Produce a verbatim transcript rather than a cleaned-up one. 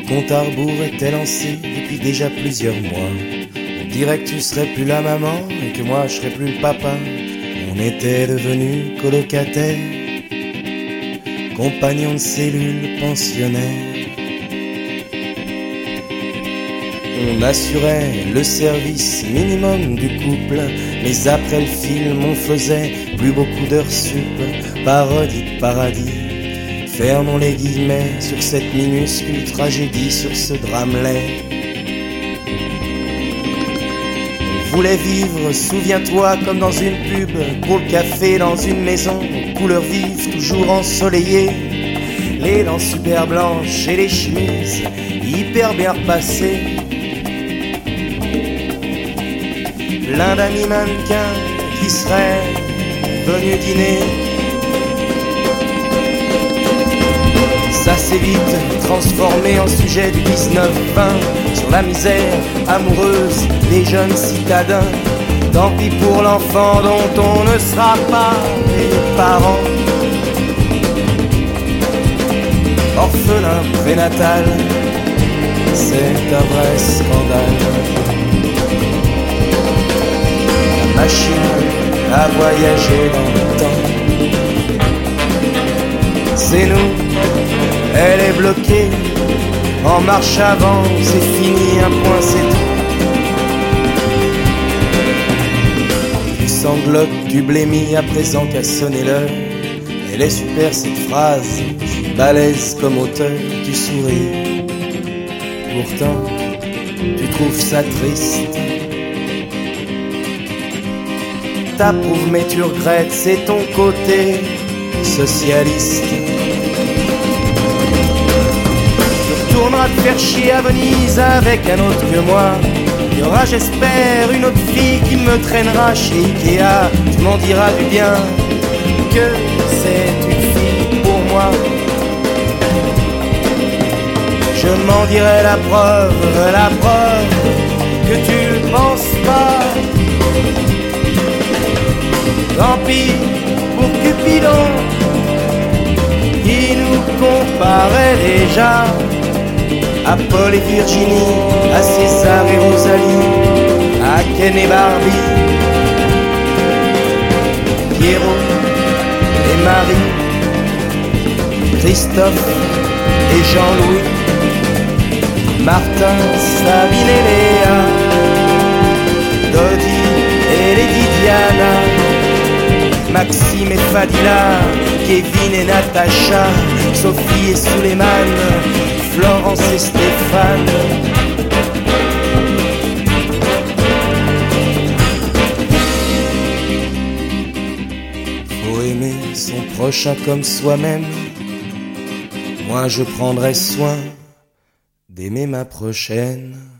compte à rebours était lancé depuis déjà plusieurs mois. On dirait que tu serais plus la maman et que moi je serais plus le papa. On était devenus colocataires, compagnons de cellule, pensionnaires. On assurait le service minimum du couple, mais après le film on faisait plus beaucoup d'heures sup. Parodie de paradis, fermons les guillemets sur cette minuscule tragédie, sur ce drame laid. On voulait vivre, souviens-toi, comme dans une pub, pour le café dans une maison, couleurs vives, toujours ensoleillées, les dents super blanches et les chemises hyper bien repassées. Plein d'amis mannequins qui seraient venus dîner. Ça s'est vite transformé en sujet du dix-neuf vingt, sur la misère amoureuse des jeunes citadins. Tant pis pour l'enfant dont on ne sera pas les parents. Orphelin prénatal, c'est un vrai scandale. Machine à voyager dans le temps, c'est nous, elle est bloquée, en marche avant, c'est fini, un point c'est tout. Tu sanglotes, tu blémis à présent qu'à sonner l'heure. Elle est super cette phrase, je suis balèze comme auteur, tu souris. Pourtant, tu trouves ça triste. T'approuves mais tu regrettes, c'est ton côté socialiste. Tu retourneras te faire chier à Venise avec un autre que moi. Il y aura, j'espère, une autre fille qui me traînera chez Ikea. Tu m'en diras du bien, que c'est une fille pour moi. Je m'en dirai la preuve, la preuve que tu le penses pas. Tant pis pour Cupidon, qui nous comparait déjà à Paul et Virginie, à César et Rosalie, à Ken et Barbie, Pierrot et Marie, Christophe et Jean-Louis, Martin, Sabine et Léa, Dodi et Lady Diana, Maxime et Fadila, Kevin et Natacha, Sophie et Suleiman, Florence et Stéphane. Faut aimer son prochain comme soi-même. Moi je prendrai soin d'aimer ma prochaine.